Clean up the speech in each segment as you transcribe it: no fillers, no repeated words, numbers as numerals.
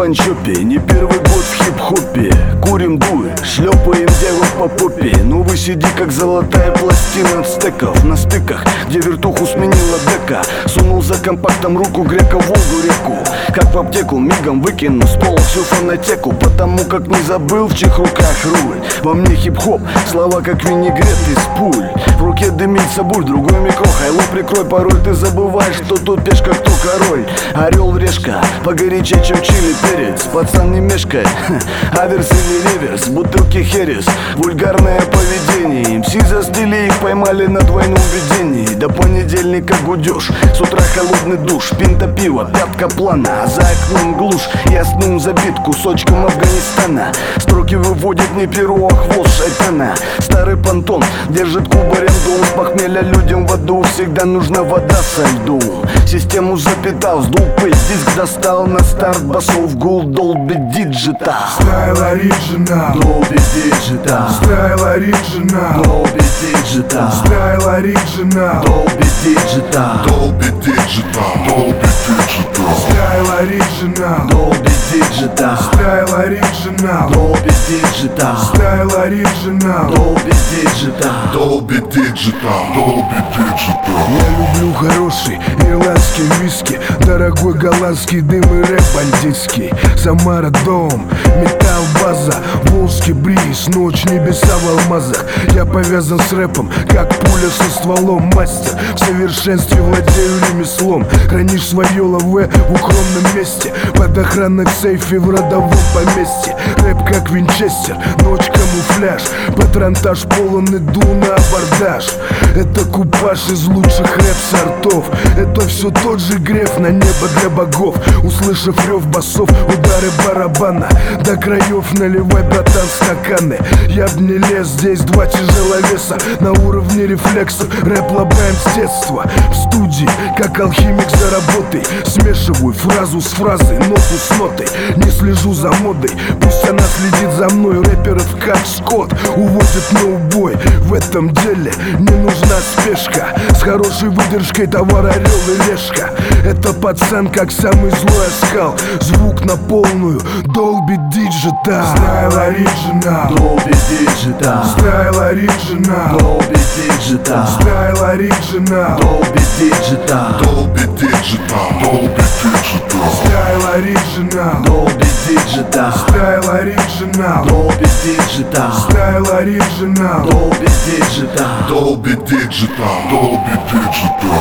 панчопе, не первый год в хип-хопе. Курим дуй, шлепаем девок по попе. Ну вы сиди как золотая пластина от стеков на стыках, где вертуху сменила дека. Сунул за компактом руку грека в Волгу реку. Как в аптеку мигом выкину с пола всю фонотеку, потому как не забыл, в чьих руках руль. Во мне хип-хоп, слова как винегрет из пуль. В руке дымится буль, другой микро. Хайло прикрой, порой ты забываешь, что тут пешка, кто король. Орел решка, погорячее, чем чили перец. Пацан не мешкает, аверс или реверс. Бутылки херес, вульгарное поведение. МС застыли, их поймали на двойном видении. До понедельника гудешь, с утра холодный душ. Пинта пива, пятка плана, а за окном глушь. Я сну забит кусочком Афганистана. Строки выводит не перо, а хвост шайтана. Старый понтон держит куб аренду. С похмелья людям в аду всегда нужна вода со льдом. Систему запитал, сдул пыль, диск достал на старт басов. Гул Dolby Digital. Style Original, Dolby Digital. Style Original, Dolby Digital. Style Original, Dolby Digital. Dolby Digital, Dolby Digital, Style Original, Dolby Digital. Style Original, Dolby Digital. Style Original. Dolby Digital. Dolby Digital, Dolby Digital. Я люблю хороший ирландский виски, дорогой голландский дым и рэп бандитский. Самара дом, металл база, волжский бриз, ночь небеса в алмазах. Я повязан с рэпом, как пуля со стволом. Мастер, в совершенстве владею ремеслом. Хранишь свое лаве в укромном месте, под охраной в сейфе в родовом поместье. Рэп как винчестер, ночь камуфляж, патронтаж полон, иду на абордаж. Это купаж из лучших рэп-сортов. Это все тот же греф на небо для богов. Услышав рев басов, удары барабана, до краев наливай, братан, стаканы. Я б не лез, здесь два тяжеловеса на уровне рефлексов. Рэп лобаем с детства, в студии, как алхимик за работой. Смешиваю фразу с фразой, ноту с нотой. Не слежу за модой, пусть она следит за мной. Рэперов как скот уводит на убой. В этом деле не нужна спешка, с хорошей выдержкой товар орел и решка. Это пацан как самый злой оскал, звук на полную Dolby Digital. Style Original, Dolby Digital. Style Original, Dolby Digital. Style Original, Dolby Digital. Dolby Digital, Dolby Digital, Style Original, Dolby Digital. Style Original, Dolby Digital. Style Original. Dolby Digital. Dolby Digital, Dolby Digital.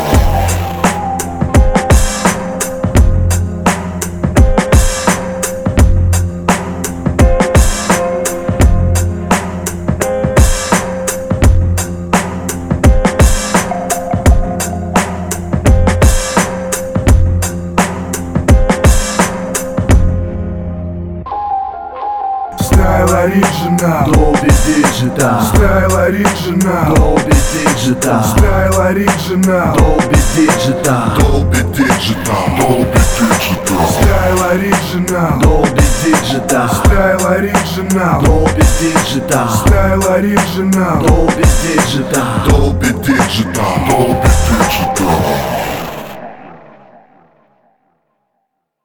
Style Original, Dolby Digital. Style Original, Dolby Digital. Style Original, Dolby Digital. Dolby Digital, Dolby Digital, Style Original, Dolby Digital. Style Original, Dolby Digital. Style Original. Dolby Digital. Dolby Digital, Dolby Digital.